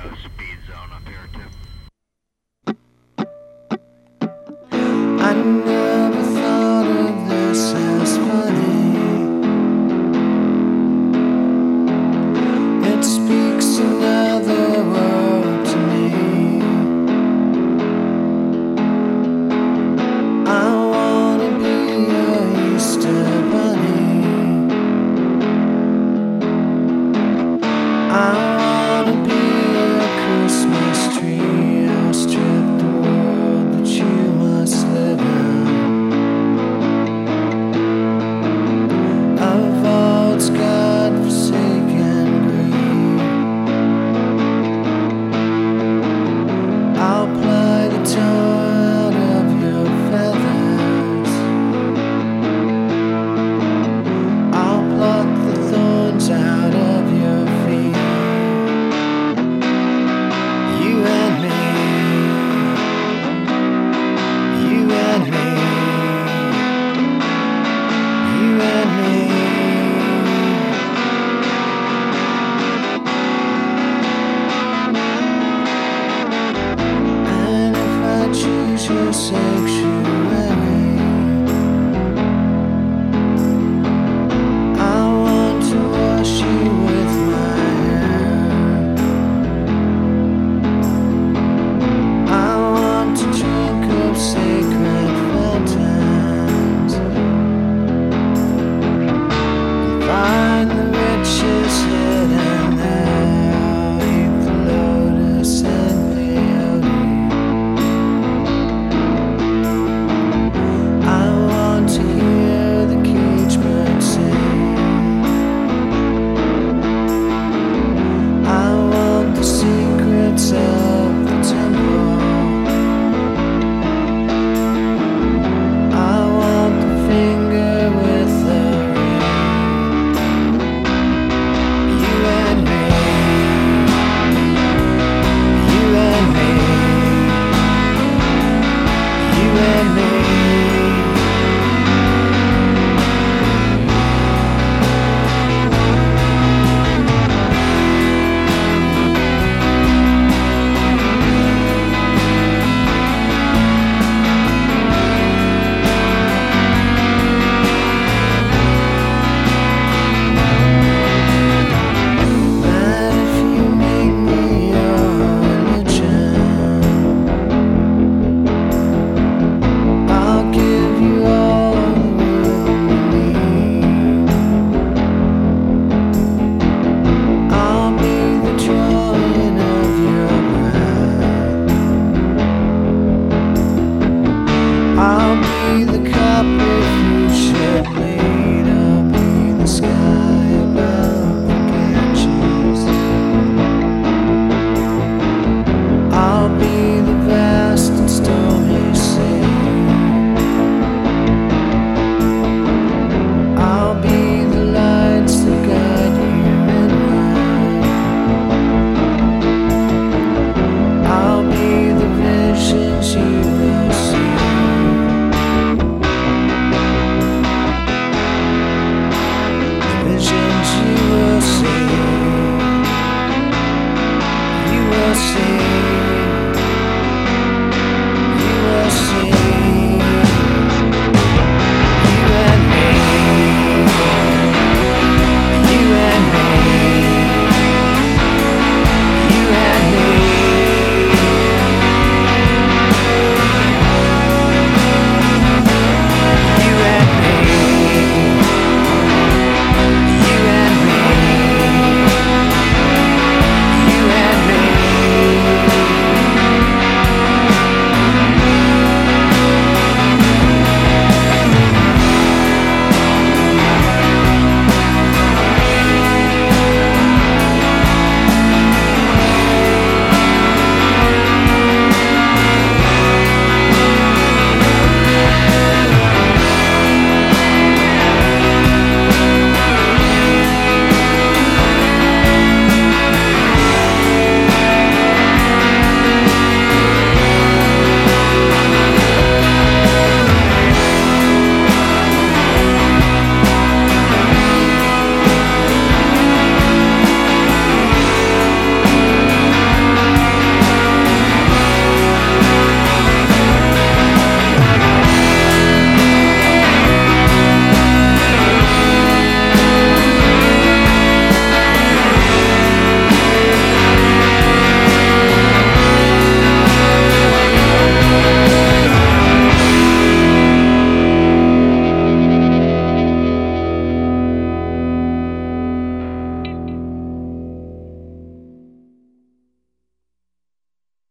speed zone up here too. I never thought of this as funny. It speaks another world to me. I wanna be a Easter bunny. I wanna be a Christmas tree. I'll strip the world, but you must live in. Of all its God-forsaken greed, I'll ply the tar out of your feathers. I'll pluck the thorns out of your feet. You and me, you and me, you and me. And if I choose your sexuality,